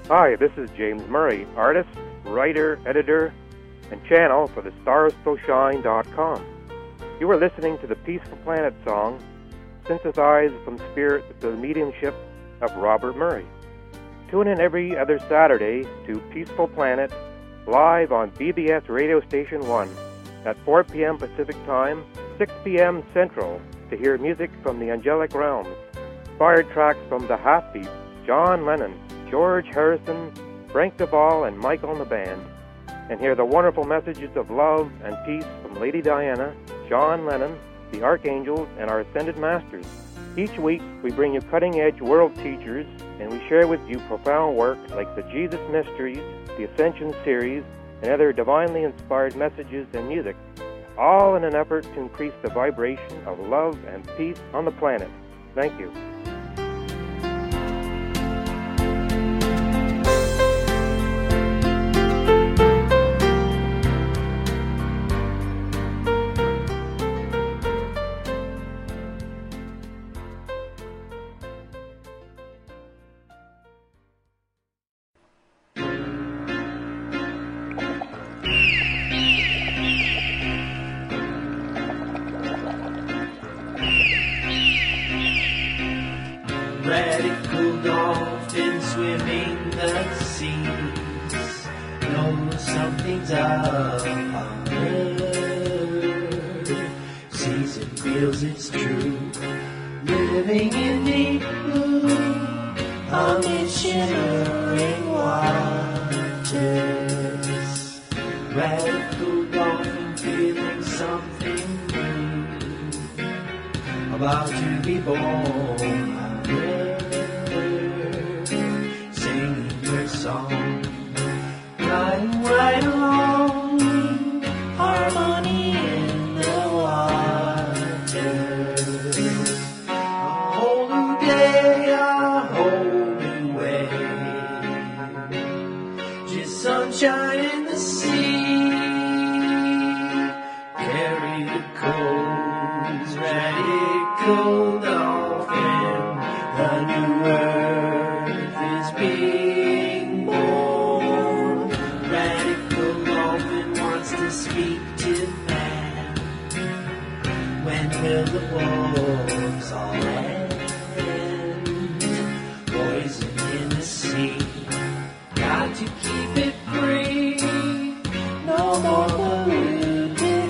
Hi, this is James Murray, artist, writer, editor, and channel for the StarsStillShine.com. You are listening to the Peaceful Planet song, synthesized from spirit to the mediumship of Robert Murray. Tune in every other Saturday to Peaceful Planet, live on BBS Radio Station 1 at 4 p.m. Pacific Time, 6 p.m. Central, to hear music from the angelic realms, inspired tracks from the Half-Beats, John Lennon, George Harrison, Frank Duvall, and Michael and the band, and hear the wonderful messages of love and peace from Lady Diana, John Lennon, the Archangels, and our Ascended Masters. Each week, we bring you cutting-edge world teachers, and we share with you profound work like the Jesus Mysteries, the Ascension Series, and other divinely inspired messages and music, all in an effort to increase the vibration of love and peace on the planet. Thank you. Radical dolphins swimming the seas know something's up on earth. Sees and feels it's true. Living in deep blue amid shimmering waters. Radical dolphin feeling something new, about to be born. Singing your song, gliding right along, harmony in the waters. A whole new day, a whole new way, just sunshine in the sea. Carry the codes, radical dolphin. The new earth is being born. Radical dolphin wants to speak to man. When will the wolves all end? Poison in the sea, got to keep it free. No more polluted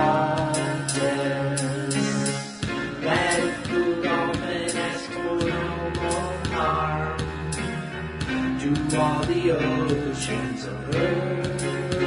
waters. Radical dolphin asks for no more harm to all the oceans of earth.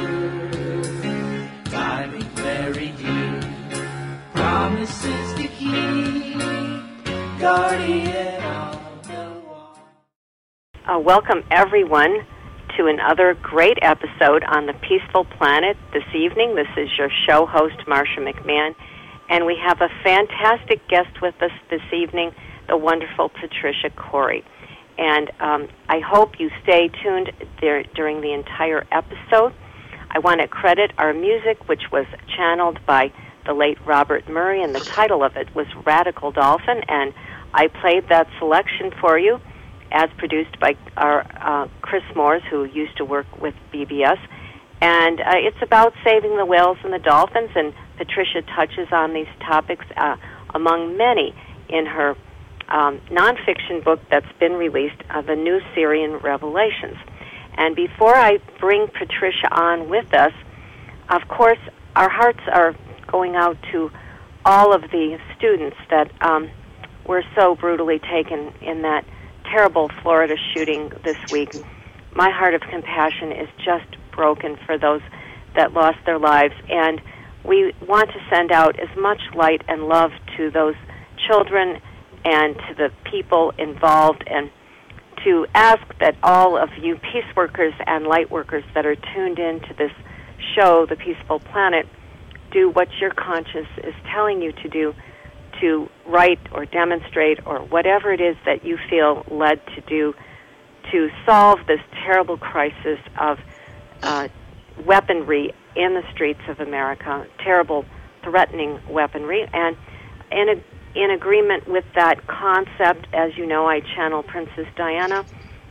Diving very deep, promises to keep, guardian of the water. Welcome everyone to another great episode on the Peaceful Planet this evening. This is your show host, Marsha McMahon, and we have a fantastic guest with us this evening, the wonderful Patricia Corey. And I hope you stay tuned there during the entire episode. I want to credit our music, which was channeled by the late Robert Murray, and the title of it was Radical Dolphin, and I played that selection for you as produced by our Chris Moores, who used to work with BBS. And it's about saving the whales and the dolphins, and Patricia touches on these topics among many in her nonfiction book that's been released, The New Syrian Revelations. And before I bring Patricia on with us, of course, our hearts are going out to all of the students that were so brutally taken in that terrible Florida shooting this week. My heart of compassion is just broken for those that lost their lives, and we want to send out as much light and love to those children and to the people involved, and to ask that all of you peace workers and light workers that are tuned in to this show, The Peaceful Planet, do what your conscience is telling you to do, to write or demonstrate or whatever it is that you feel led to do to solve this terrible crisis of weaponry in the streets of America, terrible, threatening weaponry. And in agreement with that concept, as you know, I channel Princess Diana,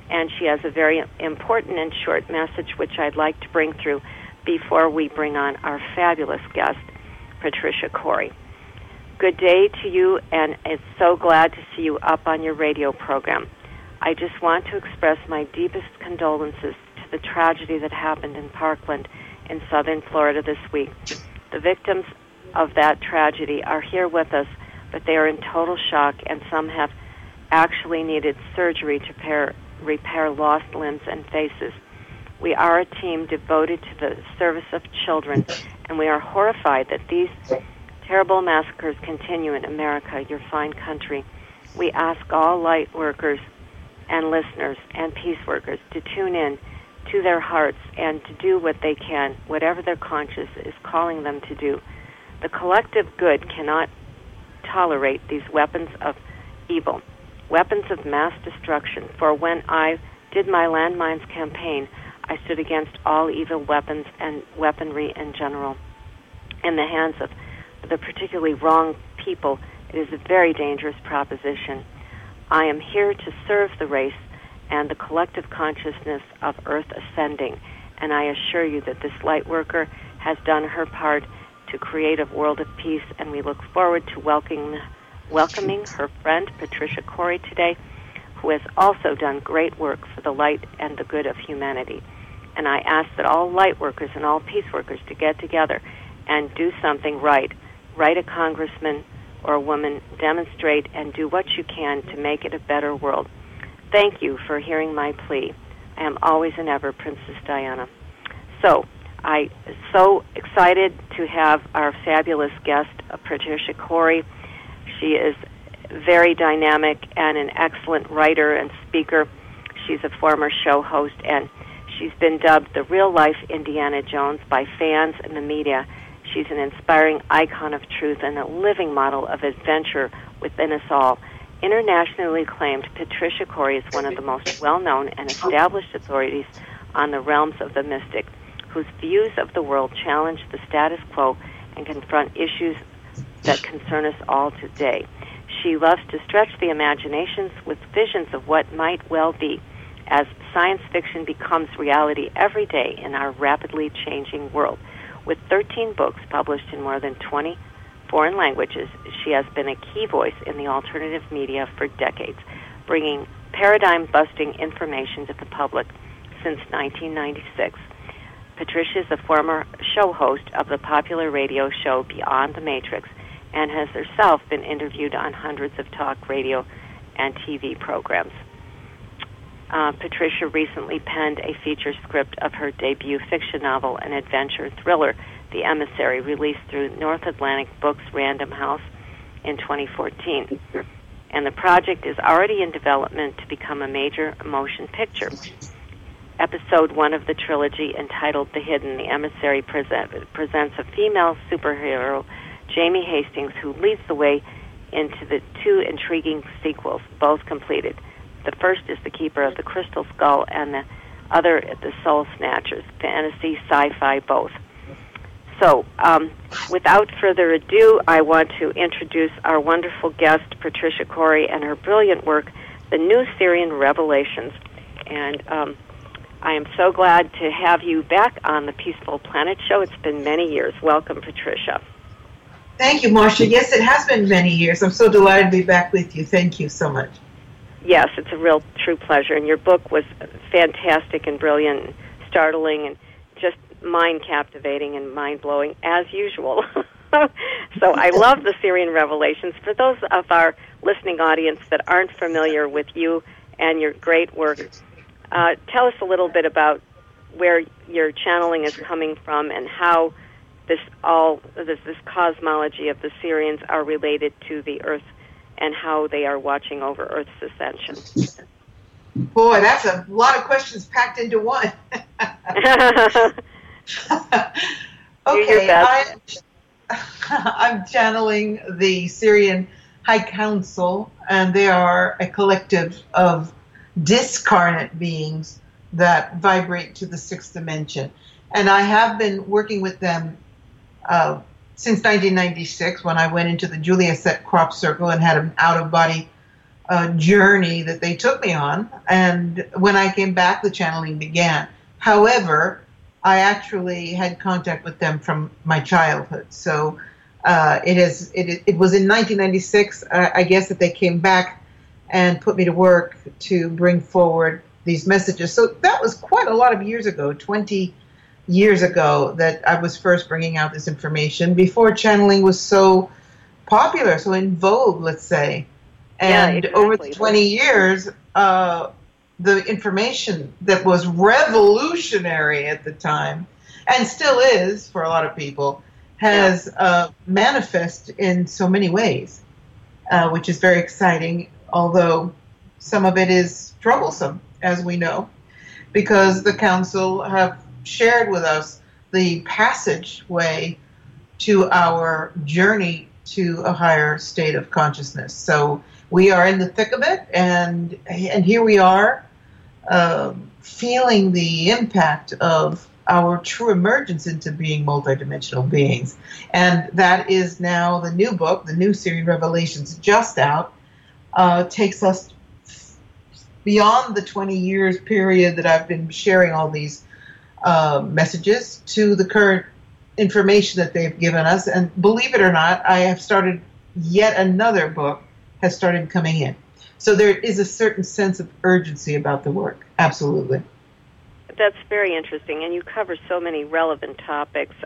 and she has a very important and short message which I'd like to bring through before we bring on our fabulous guest, Patricia Cori. Good day to you, and it's so glad to see you up on your radio program. I just want to express my deepest condolences to the tragedy that happened in Parkland in southern Florida this week. The victims of that tragedy are here with us, but they are in total shock, and some have actually needed surgery to repair lost limbs and faces. We are a team devoted to the service of children, and we are horrified that these terrible massacres continue in America, your fine country. We ask all light workers and listeners and peace workers to tune in to their hearts and to do what they can, whatever their conscience is calling them to do. The collective good cannot tolerate these weapons of evil, weapons of mass destruction. For when I did my landmines campaign, I stood against all evil weapons and weaponry in general. In the hands of the particularly wrong people, it is a very dangerous proposition. I am here to serve the race and the collective consciousness of Earth ascending, and I assure you that this light worker has done her part to create a world of peace, and we look forward to welcoming her friend Patricia Cori today, who has also done great work for the light and the good of humanity. And I ask that all light workers and all peace workers to get together and do something right. Write a congressman or a woman, demonstrate and do what you can to make it a better world. Thank you for hearing my plea. I am always and ever Princess Diana. So, I'm so excited to have our fabulous guest, Patricia Cori. She is very dynamic and an excellent writer and speaker. She's a former show host, and she's been dubbed the real-life Indiana Jones by fans and the media. She's an inspiring icon of truth and a living model of adventure within us all. Internationally acclaimed, Patricia Cori is one of the most well-known and established authorities on the realms of the mystic, whose views of the world challenge the status quo and confront issues that concern us all today. She loves to stretch the imaginations with visions of what might well be, as science fiction becomes reality every day in our rapidly changing world. With 13 books published in more than 20 foreign languages, she has been a key voice in the alternative media for decades, bringing paradigm-busting information to the public since 1996. Patricia is a former show host of the popular radio show Beyond the Matrix and has herself been interviewed on hundreds of talk radio and TV programs. Patricia recently penned a feature script of her debut fiction novel and adventure thriller, The Emissary, released through North Atlantic Books Random House in 2014. And the project is already in development to become a major motion picture. Episode 1 of the trilogy, entitled The Hidden, The Emissary, presents a female superhero, Jamie Hastings, who leads the way into the two intriguing sequels, both completed. The first is The Keeper of the Crystal Skull, and the other, The Soul Snatchers, fantasy, sci-fi, both. So, without further ado, I want to introduce our wonderful guest, Patricia Cori, and her brilliant work, The New Sirian Revelations. And I am so glad to have you back on the Peaceful Planet Show. It's been many years. Welcome, Patricia. Thank you, Marcia. Yes, it has been many years. I'm so delighted to be back with you. Thank you so much. Yes, it's a real true pleasure. And your book was fantastic and brilliant, and startling, and just mind-captivating and mind-blowing, as usual. So I love the Sirian Revelations. For those of our listening audience that aren't familiar with you and your great work, tell us a little bit about where your channeling is coming from and how this cosmology of the Sirians are related to the Earth and how they are watching over Earth's ascension. Boy, that's a lot of questions packed into one. Okay, I'm channeling the Sirian High Council, and they are a collective of discarnate beings that vibrate to the sixth dimension. And I have been working with them since 1996, when I went into the Julia Set Crop Circle and had an out-of-body journey that they took me on. And when I came back, the channeling began. However, I actually had contact with them from my childhood. So it was in 1996, I guess, that they came back and put me to work to bring forward these messages. So that was quite a lot of years ago, 20 years ago, that I was first bringing out this information before channeling was so popular, so in vogue, let's say. And exactly. Over the 20 years, the information that was revolutionary at the time, and still is for a lot of people, has manifested in so many ways, which is very exciting, although some of it is troublesome, as we know, because the council have shared with us the passageway to our journey to a higher state of consciousness. So we are in the thick of it, and here we are feeling the impact of our true emergence into being multidimensional beings. And that is now the new book, the new series, Revelations, just out, takes us beyond the 20 years period that I've been sharing all these messages to the current information that they've given us. And believe it or not, I have started yet another book has started coming in. So there is a certain sense of urgency about the work. Absolutely. That's very interesting, and you cover so many relevant topics.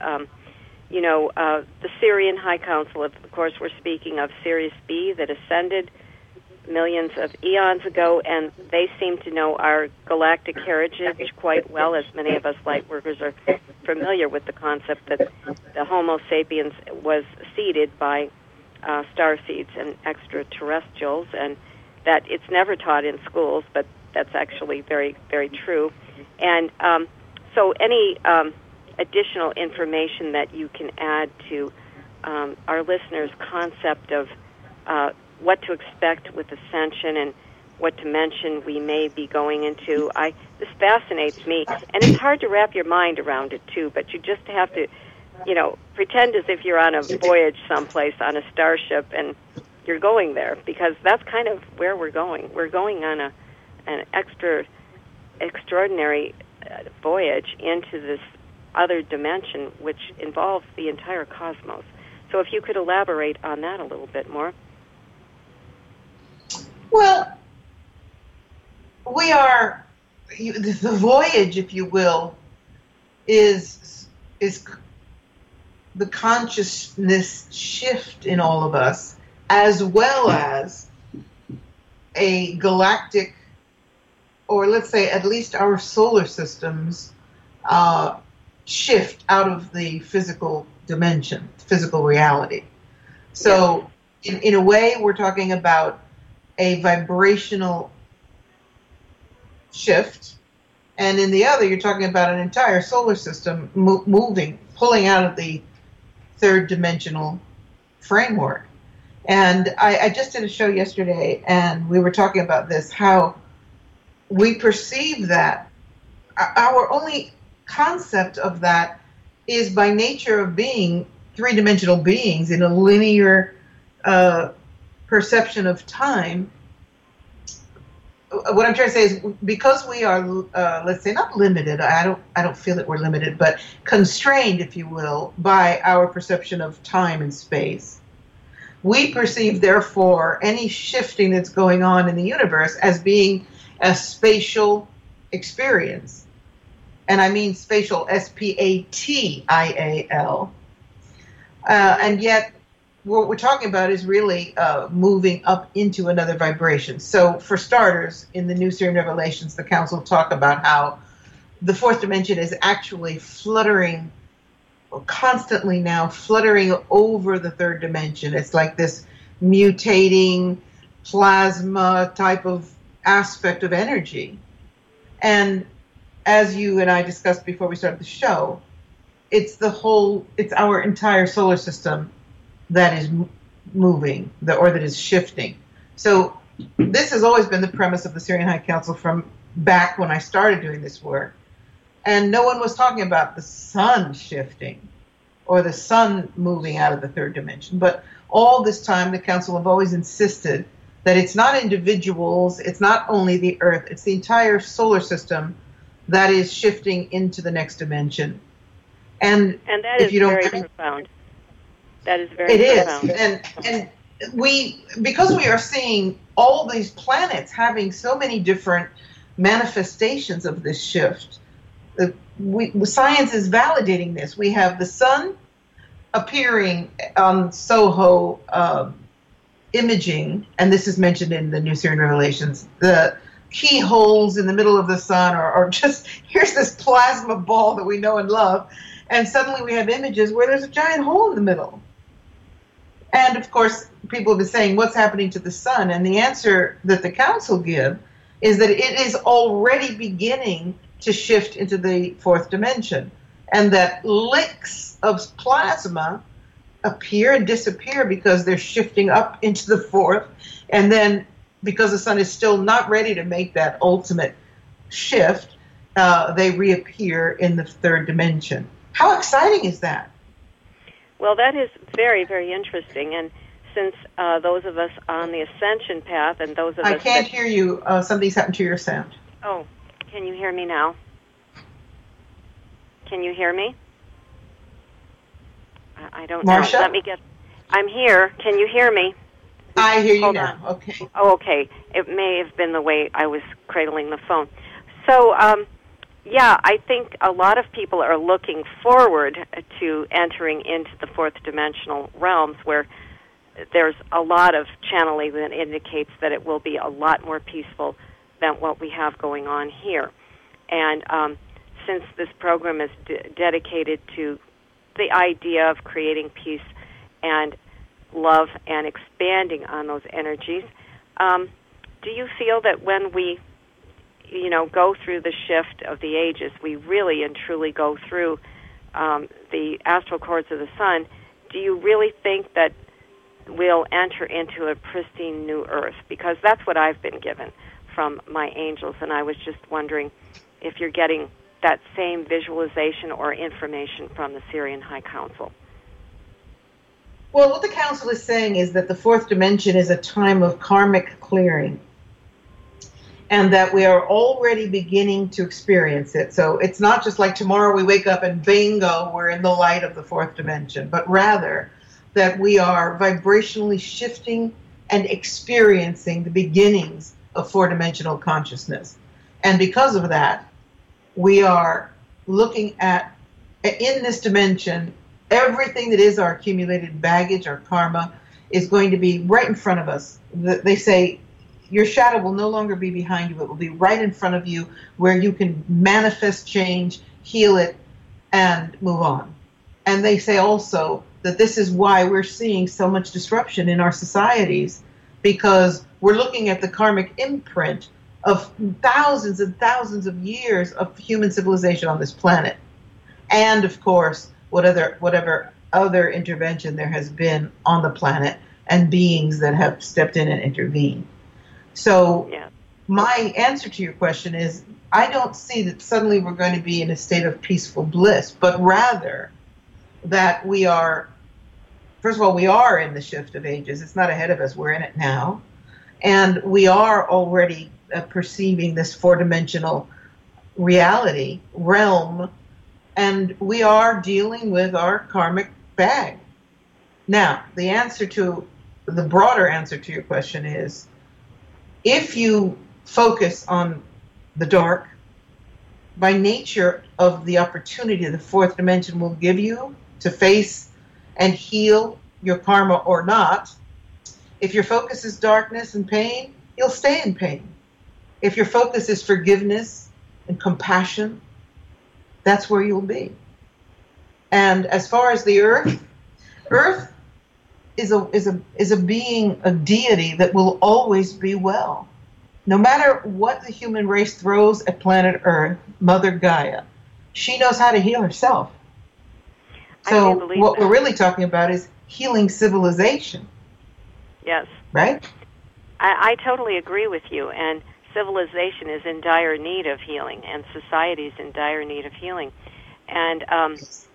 The Syrian High Council, of course, we're speaking of Sirius B that ascended millions of eons ago, and they seem to know our galactic heritage quite well, as many of us light workers are familiar with the concept that the Homo sapiens was seeded by star seeds and extraterrestrials, and that it's never taught in schools, but that's actually very, very true. And so any additional information that you can add to our listeners' concept of what to expect with ascension and what dimension we may be going into, this fascinates me. And it's hard to wrap your mind around it, too, but you just have to, pretend as if you're on a voyage someplace on a starship and you're going there, because that's kind of where we're going. We're going on an extraordinary voyage into this other dimension, which involves the entire cosmos. So if you could elaborate on that a little bit more. Well, we are, the voyage, if you will, is the consciousness shift in all of us, as well as a galactic, or let's say at least our solar systems, shift out of the physical dimension, physical reality. So in a way, we're talking about a vibrational shift, and in the other, you're talking about an entire solar system moving, pulling out of the third dimensional framework. And I just did a show yesterday, and we were talking about this, how we perceive that. Our only concept of that is by nature of being three-dimensional beings in a linear perception of time. What I'm trying to say is, because we are, let's say, not limited. I don't feel that we're limited, but constrained, if you will, by our perception of time and space. We perceive, therefore, any shifting that's going on in the universe as being a spatial experience. And I mean spatial, S-P-A-T-I-A-L. And yet, what we're talking about is really moving up into another vibration. So, for starters, in the New Series Revelations, the Council talk about how the fourth dimension is actually fluttering, or constantly now fluttering over the third dimension. It's like this mutating plasma type of aspect of energy. And as you and I discussed before we started the show, it's our entire solar system that is moving, or that is shifting. So this has always been the premise of the Syrian High Council from back when I started doing this work. And no one was talking about the sun shifting or the sun moving out of the third dimension. But all this time, the Council have always insisted that it's not individuals, it's not only the Earth, it's the entire solar system that is shifting into the next dimension. And that if is you don't, very profound. That is very it profound. is, and because we are seeing all these planets having so many different manifestations of this shift, science is validating this. We have the sun appearing on SOHO imaging, and this is mentioned in the New Sirian Revelations. The keyholes in the middle of the sun are just, here's this plasma ball that we know and love, and suddenly we have images where there's a giant hole in the middle. And of course, people have been saying, what's happening to the sun? And the answer that the council give is that it is already beginning to shift into the fourth dimension, and that licks of plasma appear and disappear because they're shifting up into the fourth, and then because the sun is still not ready to make that ultimate shift, they reappear in the third dimension. How exciting is that? Well, that is very, very interesting. And since those of us on the ascension path and those of us... I can't hear you. Something's happened to your sound. Oh, can you hear me now? Can you hear me? I don't Marsha? know. Let me get... I'm here. Can you hear me? I hear you Hold now. on. Okay. Oh, okay. It may have been the way I was cradling the phone. So, yeah, I think a lot of people are looking forward to entering into the fourth dimensional realms where there's a lot of channeling that indicates that it will be a lot more peaceful than what we have going on here. And since this program is dedicated to the idea of creating peace and love and expanding on those energies, do you feel that when we go through the shift of the ages, we really and truly go through the astral cords of the sun, do you really think that we'll enter into a pristine new earth? Because that's what I've been given from my angels, and I was just wondering if you're getting that same visualization or information from the Sirian High Council. Well, what the council is saying is that the fourth dimension is a time of karmic clearing, and that we are already beginning to experience it. So it's not just like tomorrow we wake up and bingo, we're in the light of the fourth dimension, but rather that we are vibrationally shifting and experiencing the beginnings of four-dimensional consciousness. And because of that, we are looking at, in this dimension, everything that is our accumulated baggage, our karma, is going to be right in front of us. They say, your shadow will no longer be behind you. It will be right in front of you where you can manifest change, heal it, and move on. And they say also that this is why we're seeing so much disruption in our societies, because we're looking at the karmic imprint of thousands and thousands of years of human civilization on this planet. And, of course, whatever other intervention there has been on the planet and beings that have stepped in and intervened. So my answer to your question is, I don't see that suddenly we're going to be in a state of peaceful bliss, but rather that we are, first of all, we are in the shift of ages. It's not ahead of us. We're in it now. And we are already perceiving this four-dimensional reality, realm, and we are dealing with our karmic bag. Now, the broader answer to your question is, if you focus on the dark, by nature of the opportunity the fourth dimension will give you to face and heal your karma or not, if your focus is darkness and pain, you'll stay in pain. If your focus is forgiveness and compassion, that's where you'll be. And as far as the earth is a being, a deity that will always be well. No matter what the human race throws at planet Earth, Mother Gaia, she knows how to heal herself. So what we're really talking about is healing civilization. Yes. Right? I totally agree with you. And civilization is in dire need of healing, and society is in dire need of healing. And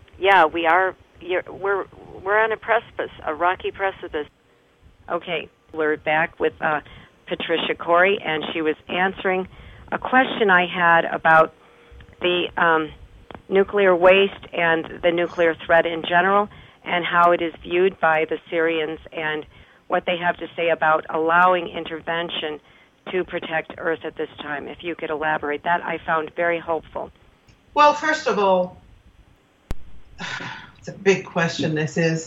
we are. We're on a precipice, a rocky precipice. Okay. We're back with Patricia Corey, and she was answering a question I had about the nuclear waste and the nuclear threat in general, and how it is viewed by the Syrians, and what they have to say about allowing intervention to protect Earth at this time. If you could elaborate, that I found very hopeful. Well, first of all, it's a big question, this is.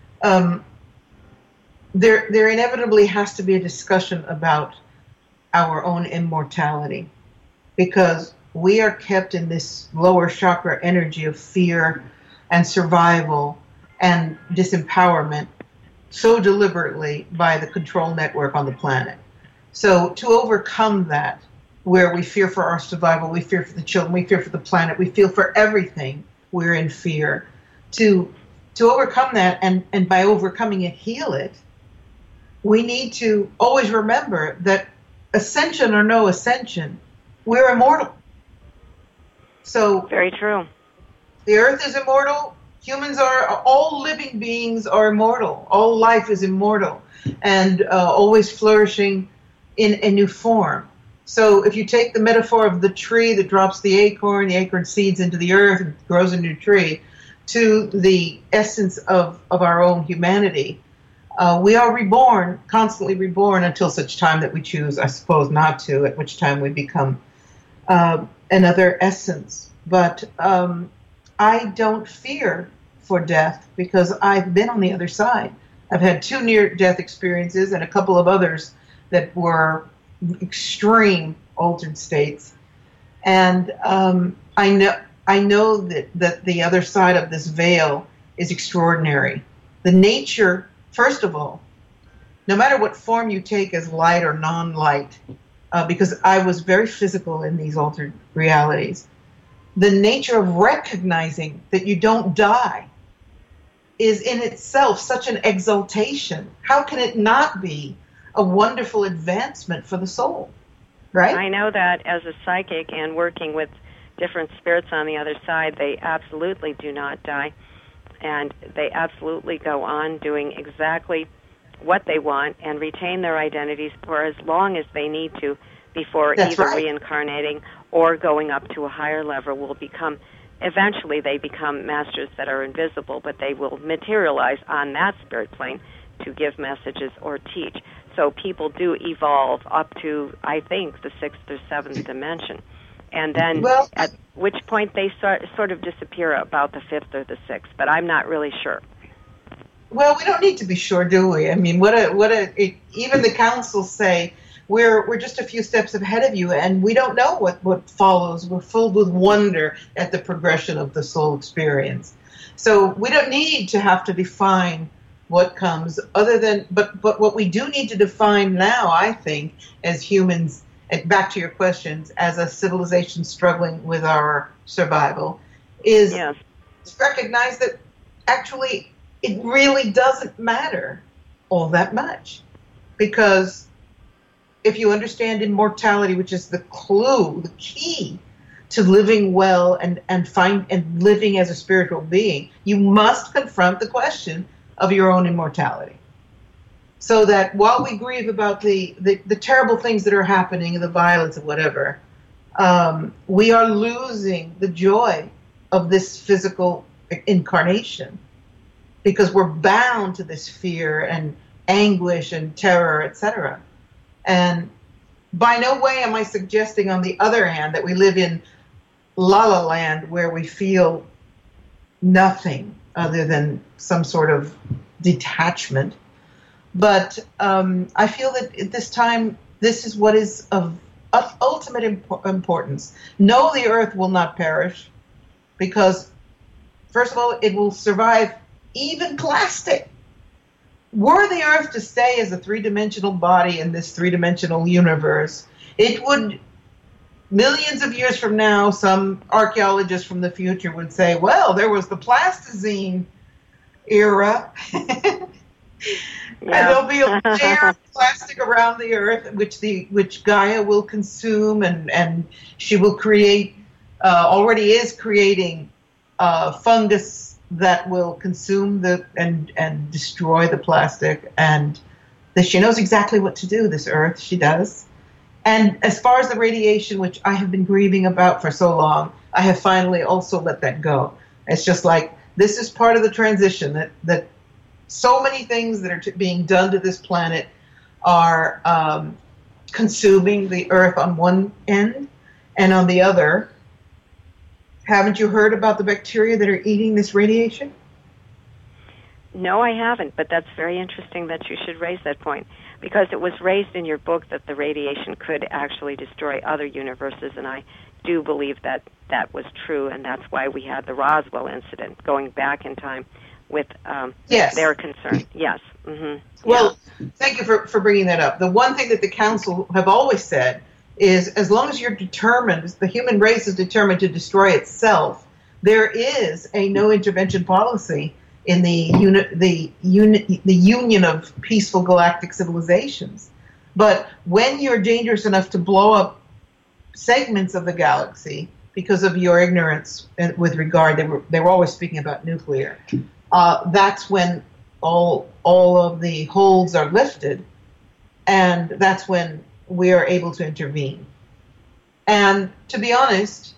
There inevitably has to be a discussion about our own immortality, because we are kept in this lower chakra energy of fear and survival and disempowerment so deliberately by the control network on the planet. So to overcome that, where we fear for our survival, we fear for the children, we fear for the planet, we feel for everything, we're in fear. To overcome that, and by overcoming it, heal it, we need to always remember that ascension or no ascension, we're immortal. So very true. The Earth is immortal. Humans are, all living beings are immortal. All life is immortal and always flourishing in a new form. So if you take the metaphor of the tree that drops the acorn seeds into the earth and grows a new tree, to the essence of our own humanity, we are reborn, constantly reborn, until such time that we choose, I suppose, not to, at which time we become another essence. But I don't fear for death, because I've been on the other side. I've had 2 near-death experiences and a couple of others that were extreme altered states. And I know that the other side of this veil is extraordinary. The nature, first of all, no matter what form you take as light or non-light, because I was very physical in these altered realities, the nature of recognizing that you don't die is in itself such an exaltation. How can it not be a wonderful advancement for the soul, right? I know that as a psychic and working with different spirits on the other side, they absolutely do not die, and they absolutely go on doing exactly what they want and retain their identities for as long as they need to before That's either right. reincarnating or going up to a higher level. Eventually they become masters that are invisible, but they will materialize on that spirit plane to give messages or teach. So people do evolve up to, I think, the 6th or 7th dimension. And then at which point they sort of disappear about the 5th or the 6th, but I'm not really sure. Well, we don't need to be sure, do we? I mean, even the councils say, we're just a few steps ahead of you, and we don't know what follows. We're filled with wonder at the progression of the soul experience. So we don't need to have to define what comes, but what we do need to define now, I think, as humans, and back to your questions, as a civilization struggling with our survival, is to recognize that actually it really doesn't matter all that much. Because if you understand immortality, which is the clue, the key to living well and living as a spiritual being, you must confront the question of your own immortality. So that while we grieve about the terrible things that are happening and the violence and whatever, we are losing the joy of this physical incarnation, because we're bound to this fear and anguish and terror, etc. And by no way am I suggesting, on the other hand, that we live in La La Land where we feel nothing other than some sort of detachment. But I feel that at this time, this is what is of ultimate importance. Know the earth will not perish, because, first of all, it will survive even plastic. Were the earth to stay as a 3-dimensional body in this 3-dimensional universe, it would, millions of years from now, some archaeologists from the future would say, well, there was the plasticine era. And there'll be a layer of plastic around the earth, which Gaia will consume, and she will create, already is creating, fungus that will consume and destroy the plastic, and that she knows exactly what to do, this Earth, she does. And as far as the radiation, which I have been grieving about for so long, I have finally also let that go. It's just like, this is part of the transition, that so many things that are being done to this planet are consuming the Earth on one end, and on the other, haven't you heard about the bacteria that are eating this radiation? No, I haven't, but that's very interesting that you should raise that point, because it was raised in your book that the radiation could actually destroy other universes, and I do believe that that was true, and that's why we had the Roswell incident going back in time with yes. their concern. Yes. Mm-hmm. Well, thank you for bringing that up. The one thing that the Council have always said is, as long as you're determined, the human race is determined to destroy itself, there is a no intervention policy in the Union of Peaceful Galactic Civilizations. But when you're dangerous enough to blow up segments of the galaxy because of your ignorance with regard, they were always speaking about nuclear, that's when all of the holds are lifted, and that's when we are able to intervene. And to be honest,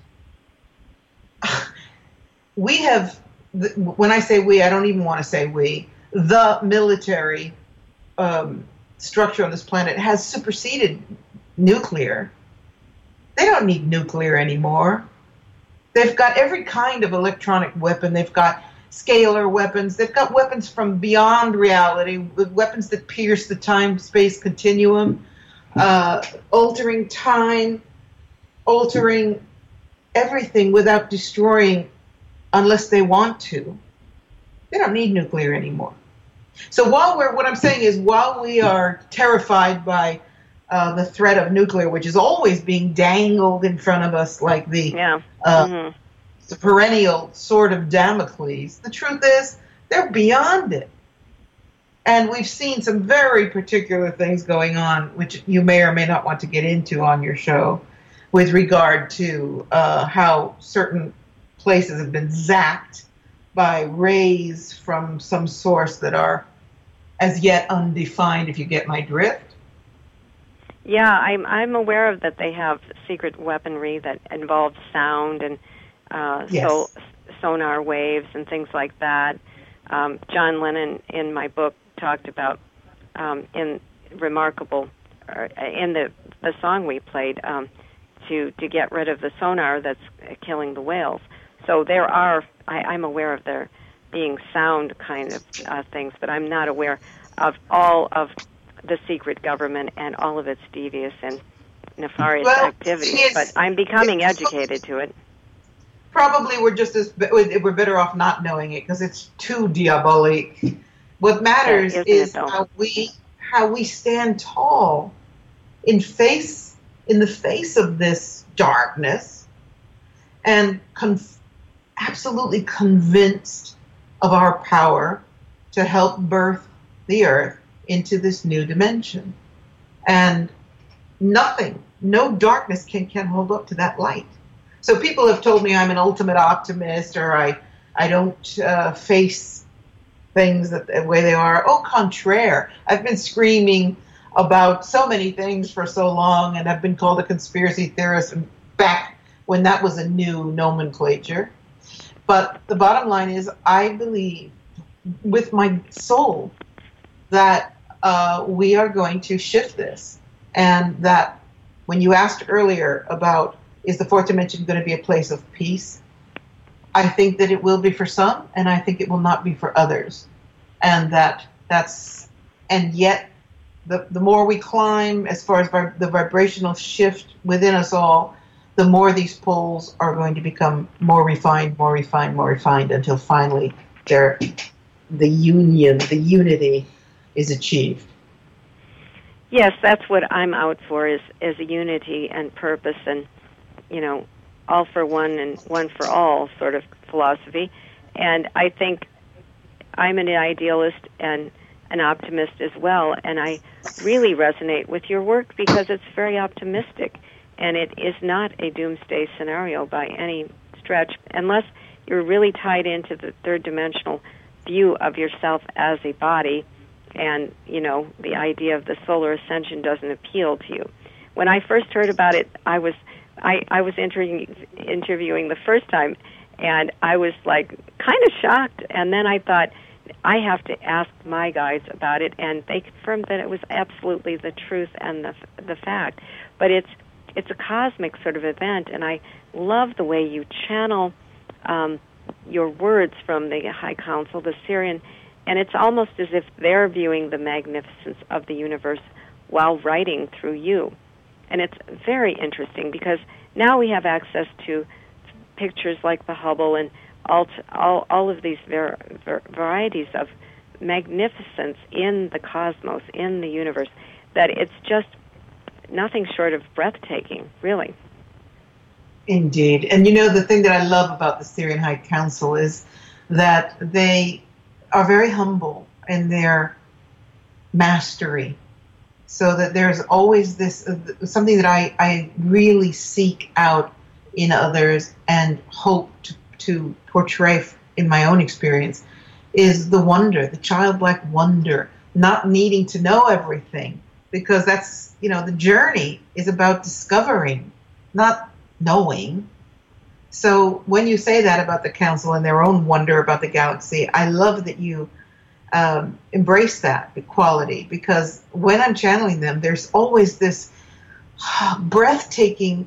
we have, when I say we, I don't even want to say we, the military structure on this planet has superseded nuclear. They don't need nuclear anymore. They've got every kind of electronic weapon. They've got scalar weapons. They've got weapons from beyond reality, weapons that pierce the time-space continuum, altering time, altering everything without destroying unless they want to. They don't need nuclear anymore. So what I'm saying is, while we are terrified by the threat of nuclear, which is always being dangled in front of us like the perennial sword of Damocles, the truth is they're beyond it. And we've seen some very particular things going on, which you may or may not want to get into on your show, with regard to how certain places have been zapped by rays from some source that are as yet undefined, if you get my drift. Yeah, I'm aware of that. They have secret weaponry that involves sound and sonar waves and things like that. John Lennon, in my book, talked about in the song we played to get rid of the sonar that's killing the whales. So there are, I'm aware of there being sound kind of things, but I'm not aware of all of the secret government and all of its devious and nefarious activities. But I'm becoming educated to it. Probably we're better off not knowing it, because it's too diabolic. What matters is how we stand tall in the face of this darkness, and absolutely convinced of our power to help birth the Earth into this new dimension. And no darkness can hold up to that light. So people have told me I'm an ultimate optimist, or I don't face things the way they are. Au contraire, I've been screaming about so many things for so long, and I've been called a conspiracy theorist back when that was a new nomenclature. But the bottom line is, I believe with my soul that we are going to shift this, and that when you asked earlier about, is the fourth dimension going to be a place of peace? I think that it will be for some, and I think it will not be for others. And yet the more we climb as far as the vibrational shift within us all, the more these poles are going to become more refined, until finally the unity is achieved. Yes, that's what I'm out for, is a unity and purpose, and all for one and one for all sort of philosophy. And I think I'm an idealist and an optimist as well, and I really resonate with your work because it's very optimistic, and it is not a doomsday scenario by any stretch, unless you're really tied into the third dimensional view of yourself as a body, and the idea of the solar ascension doesn't appeal to you. When I first heard about it, I was interviewing the first time, and I was like kind of shocked, and then I thought, I have to ask my guides about it, and they confirmed that it was absolutely the truth and the fact. But it's a cosmic sort of event, and I love the way you channel your words from the High Council, the Sirian, and it's almost as if they're viewing the magnificence of the universe while writing through you. And it's very interesting because now we have access to pictures like the Hubble and all of these varieties of magnificence in the cosmos, in the universe, that it's just nothing short of breathtaking, really. Indeed. And the thing that I love about the Sirian High Council is that they are very humble in their mastery, so that there's always this, something that I really seek out in others and hope to portray in my own experience, is the wonder, the childlike wonder, not needing to know everything, because that's, the journey is about discovering, not knowing. So when you say that about the council and their own wonder about the galaxy, I love that you embrace that quality, because when I'm channeling them, there's always this breathtaking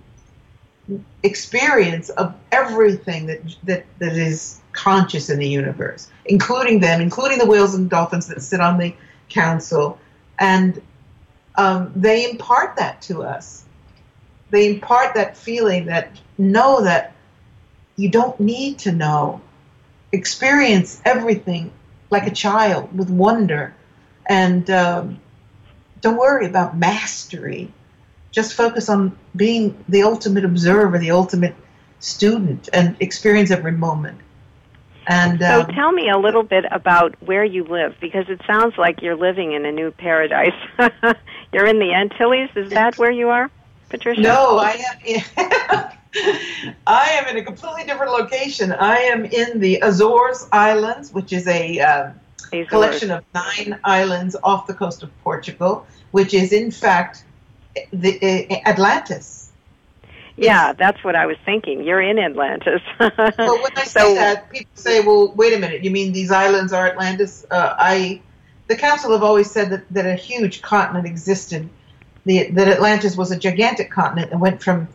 experience of everything that is conscious in the universe, including the whales and dolphins that sit on the council, and they impart that to us. They impart that feeling that know that you don't need to know. Experience everything like a child with wonder, and don't worry about mastery. Just focus on being the ultimate observer, the ultimate student, and experience every moment. And so tell me a little bit about where you live, because it sounds like you're living in a new paradise. You're in the Antilles. Is that where you are, Patricia? No, I am in a completely different location. I am in the Azores Islands, which is a collection of 9 islands off the coast of Portugal, which is in fact the Atlantis. Yeah, that's what I was thinking. You're in Atlantis. Well, when I say that, people say, well, wait a minute, you mean these islands are Atlantis? The Council have always said that a huge continent existed, that Atlantis was a gigantic continent and went from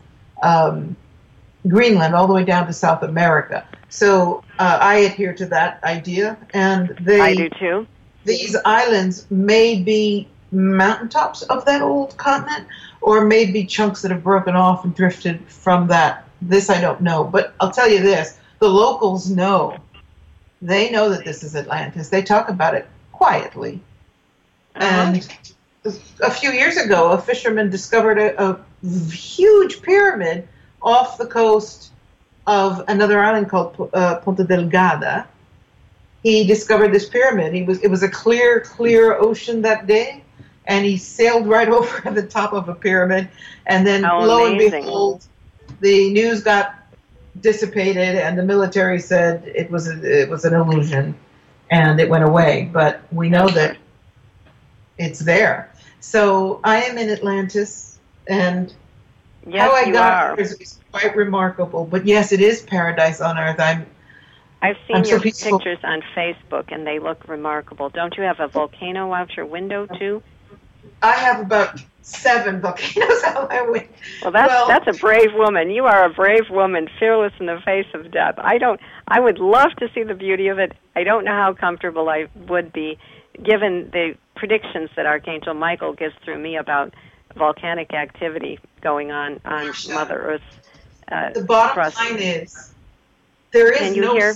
Greenland all the way down to South America. So I adhere to that idea. And I do too. These islands may be mountaintops of that old continent, or maybe chunks that have broken off and drifted from that. This I don't know, but I'll tell you this, the locals know. They know that this is Atlantis. They talk about it quietly. And a few years ago, a fisherman discovered a huge pyramid off the coast of another island called Ponta Delgada. He discovered this pyramid. It was a clear ocean that day, and he sailed right over the top of a pyramid, and then lo and behold, the news got dissipated, and the military said it was an illusion, and it went away. But we know that it's there. So I am in Atlantis, and how I got here is quite remarkable. But yes, it is paradise on earth. I've seen your pictures on Facebook, and they look remarkable. Don't you have a volcano out your window too? I have about 7 volcanoes out my window. Well, that's a brave woman. You are a brave woman, fearless in the face of death. I would love to see the beauty of it. I don't know how comfortable I would be, given the predictions that Archangel Michael gives through me about volcanic activity going on Mother Earth's the bottom crust. line is there is no. Hear?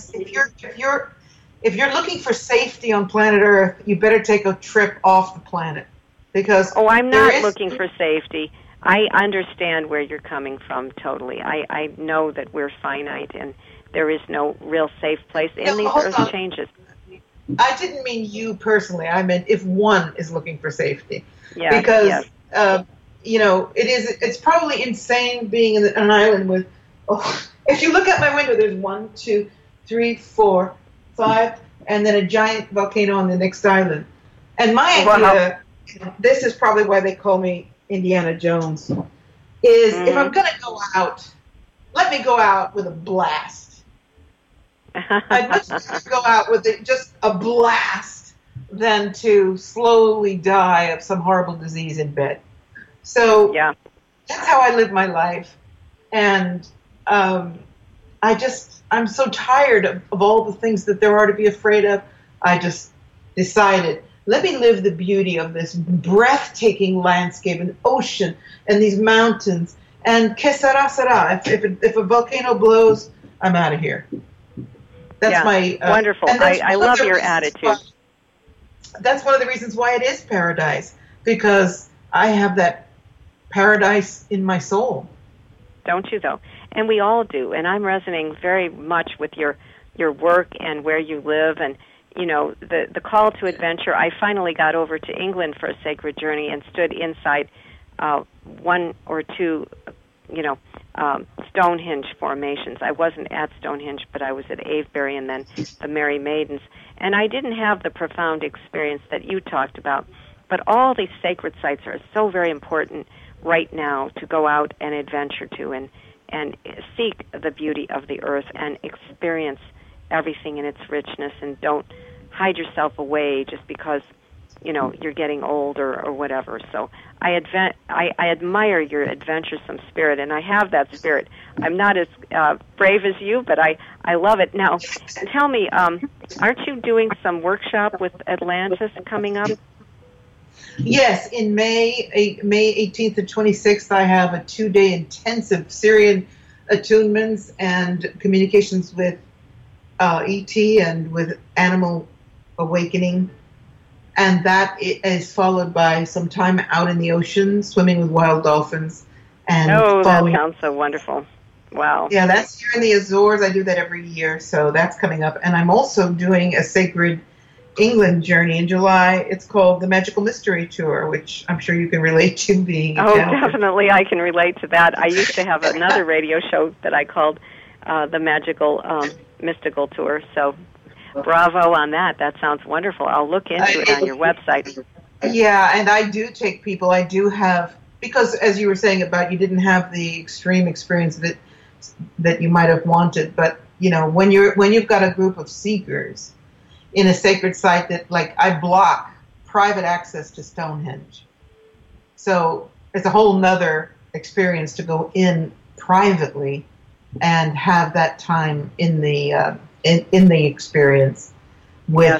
If you're looking for safety on planet Earth, you better take a trip off the planet, because I'm not looking for safety. I understand where you're coming from totally. I know that we're finite and there is no real safe place in these Earth changes. I didn't mean you personally. I meant if one is looking for safety. Yeah, because it's probably insane being in an island with. If you look at my window, there's 1, 2, 3, 4, 5, and then a giant volcano on the next island. And my idea, this is probably why they call me Indiana Jones, is if I'm going to go out, let me go out with a blast. I'd much rather go out with just a blast than to slowly die of some horrible disease in bed. So that's how I live my life. And I'm so tired of all the things that there are to be afraid of. I just decided, let me live the beauty of this breathtaking landscape and ocean and these mountains. And que sera, sera. If a volcano blows, I'm out of here. That's my wonderful. I love your attitude. That's one of the reasons why it is paradise, because I have that paradise in my soul. Don't you, though? And we all do. And I'm resonating very much with your work and where you live, and the call to adventure. I finally got over to England for a sacred journey and stood inside one or two, Stonehenge formations. I wasn't at Stonehenge, but I was at Avebury and then the Merry Maidens. And I didn't have the profound experience that you talked about. But all these sacred sites are so very important right now to go out and adventure to and seek the beauty of the earth and experience everything in its richness, and don't hide yourself away just because you're getting old or whatever. So I admire your adventuresome spirit, and I have that spirit. I'm not as brave as you, but I love it. Now, tell me, aren't you doing some workshop with Atlantis coming up? Yes, in May 18th and 26th, I have a 2-day intensive Syrian attunements and communications with ET and with animal awakening. And that is followed by some time out in the ocean, swimming with wild dolphins. And that sounds so wonderful. Wow. Yeah, that's here in the Azores. I do that every year, so that's coming up. And I'm also doing a sacred England journey in July. It's called the Magical Mystery Tour, which I'm sure you can relate to, being a definitely I can relate to that. I used to have another radio show that I called the Magical Mystical Tour, so bravo on that. That sounds wonderful. I'll look into it on your website. Yeah, and I do take people. I do have, because as you were saying about you didn't have the extreme experience that you might have wanted, but when you've got a group of seekers in a sacred site that, like, I block private access to Stonehenge. So it's a whole nother experience to go in privately and have that time in the experience with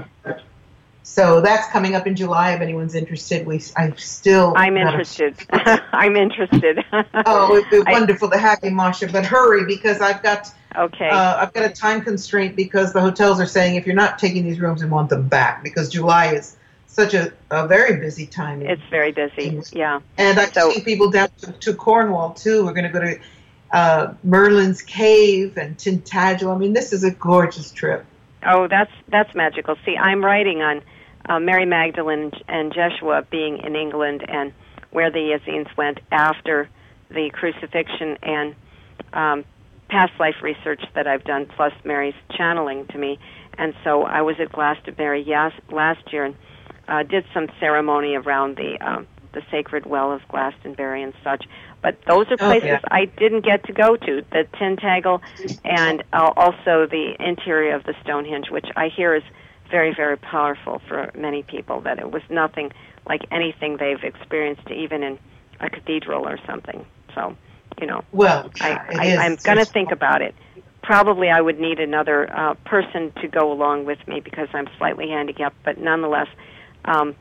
so that's coming up in July. If anyone's interested, I'm interested. I'm interested. Oh, it'd be wonderful to have you, Masha, but hurry, because I've got a time constraint, because the hotels are saying if you're not taking these rooms, we want them back, because July is such a very busy time. It's very busy, yeah. And I'm taking people down to Cornwall too. We're going to go to Merlin's Cave and Tintagel. I mean, this is a gorgeous trip. Oh, that's magical. See, I'm writing on Mary Magdalene and Jeshua being in England and where the Essenes went after the crucifixion, and past life research that I've done, plus Mary's channeling to me. And so I was at Glastonbury last year and did some ceremony around the sacred well of Glastonbury and such. But those are places I didn't get to go to, the Tintagel and also the interior of the Stonehenge, which I hear is very, very powerful for many people, that it was nothing like anything they've experienced even in a cathedral or something. So, well, I'm going to think about it. Probably I would need another person to go along with me because I'm slightly handicapped, but nonetheless, I'm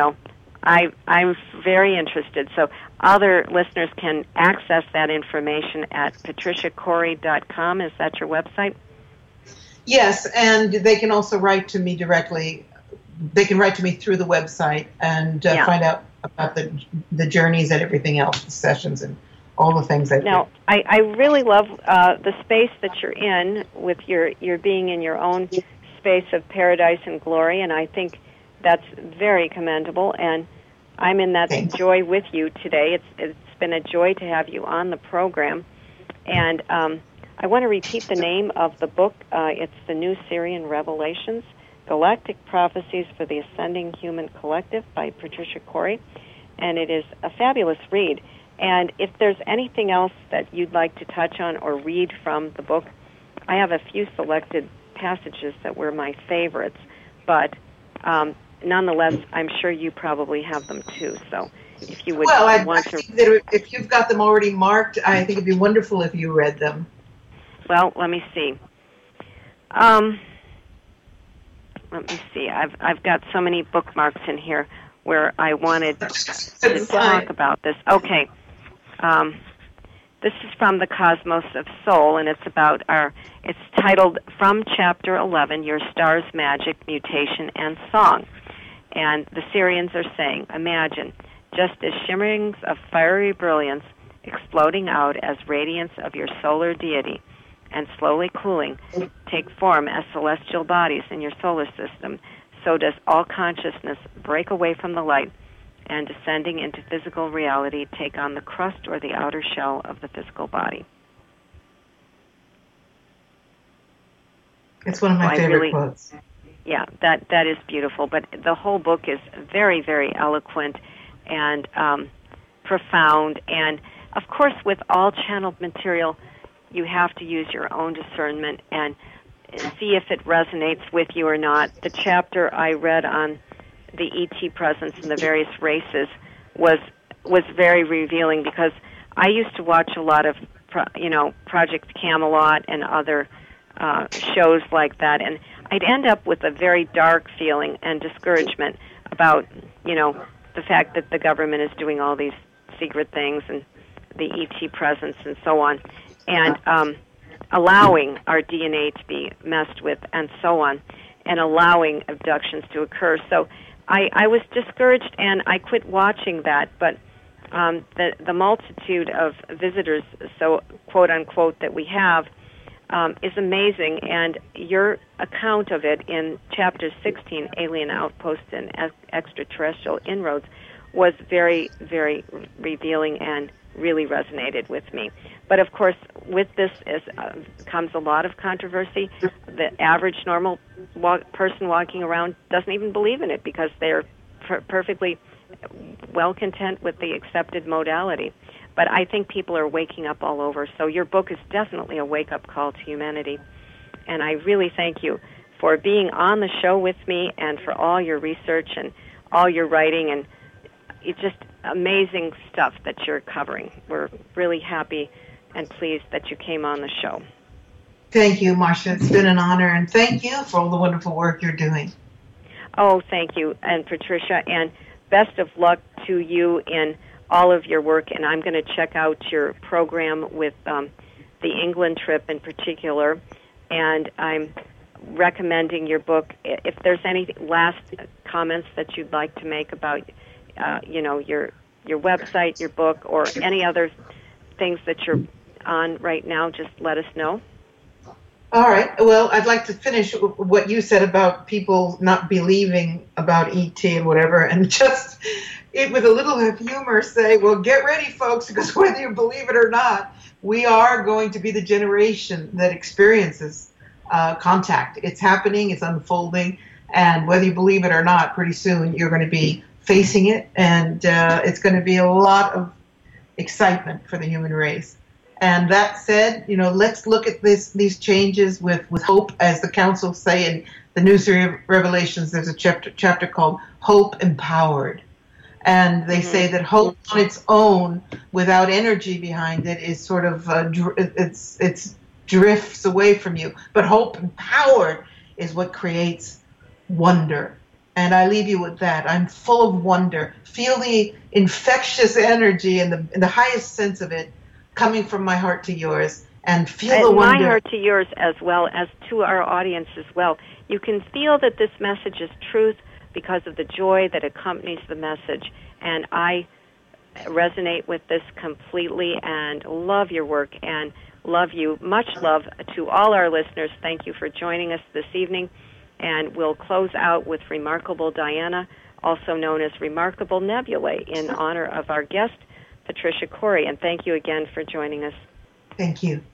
very interested. So other listeners can access that information at patriciacorey.com. Is that your website? Yes, and they can also write to me directly. They can write to me through the website and find out about the journeys and everything else, the sessions and all the things I do. Now, I really love the space that you're in with your being in your own space of paradise and glory, and I think that's very commendable, and I'm in that joy with you today. It's been a joy to have you on the program, and I want to repeat the name of the book. It's The New Syrian Revelations, Galactic Prophecies for the Ascending Human Collective by Patricia Corey, and it is a fabulous read. And if there's anything else that you'd like to touch on or read from the book, I have a few selected passages that were my favorites, but nonetheless, I'm sure you probably have them too. So if you would I want to... think that if you've got them already marked, I think it'd be wonderful if you read them. Well, let me see. I've got so many bookmarks in here where I wanted to talk about this. Okay. This is from the Cosmos of Soul, and it's titled From Chapter 11, Your Star's Magic, Mutation, and Song. And the Syrians are saying, imagine, just as shimmerings of fiery brilliance exploding out as radiance of your solar deity and slowly cooling take form as celestial bodies in your solar system, so does all consciousness break away from the light and descending into physical reality take on the crust or the outer shell of the physical body. It's one of my favorite quotes. Yeah, that is beautiful. But the whole book is very, very eloquent and profound. And, of course, with all channeled material, you have to use your own discernment and see if it resonates with you or not. The chapter I read on the ET presence in the various races was very revealing, because I used to watch a lot of Project Camelot and other shows like that, and I'd end up with a very dark feeling and discouragement about the fact that the government is doing all these secret things and the ET presence and so on, and allowing our DNA to be messed with and so on, and allowing abductions to occur. So I was discouraged, and I quit watching that, but the multitude of visitors, so quote unquote, that we have is amazing, and your account of it in Chapter 16, Alien Outposts and Extraterrestrial Inroads, was very, very revealing and really resonated with me. But of course, with this comes a lot of controversy. The average normal person walking around doesn't even believe in it, because they're perfectly well content with the accepted modality. But I think people are waking up all over. So your book is definitely a wake-up call to humanity. And I really thank you for being on the show with me and for all your research and all your writing, and it's just amazing stuff that you're covering. We're really happy and pleased that you came on the show. Thank you, Marcia. It's been an honor, and thank you for all the wonderful work you're doing. Oh, thank you, and Patricia, and best of luck to you in all of your work, and I'm going to check out your program with the England trip in particular, and I'm recommending your book. If there's any last comments that you'd like to make about your website, your book, or any other things that you're on right now, just let us know. All right. Well, I'd like to finish what you said about people not believing about ET and whatever, and just with a little humor say, well, get ready, folks, because whether you believe it or not, we are going to be the generation that experiences contact. It's happening, it's unfolding, and whether you believe it or not, pretty soon you're going to be facing it, and it's going to be a lot of excitement for the human race. And that said, let's look at these changes with hope, as the council say in the New Series of Revelations. There's a chapter called Hope Empowered. And they say that hope on its own, without energy behind it, is sort of, it's drifts away from you. But hope empowered is what creates wonder. And I leave you with that. I'm full of wonder. Feel the infectious energy and the highest sense of it coming from my heart to yours, and feel the wonder. My heart to yours, as well as to our audience as well. You can feel that this message is truth because of the joy that accompanies the message. And I resonate with this completely and love your work and love you. Much love to all our listeners. Thank you for joining us this evening. And we'll close out with Remarkable Diana, also known as Remarkable Nebulae, in honor of our guest, Patricia Corey. And thank you again for joining us. Thank you.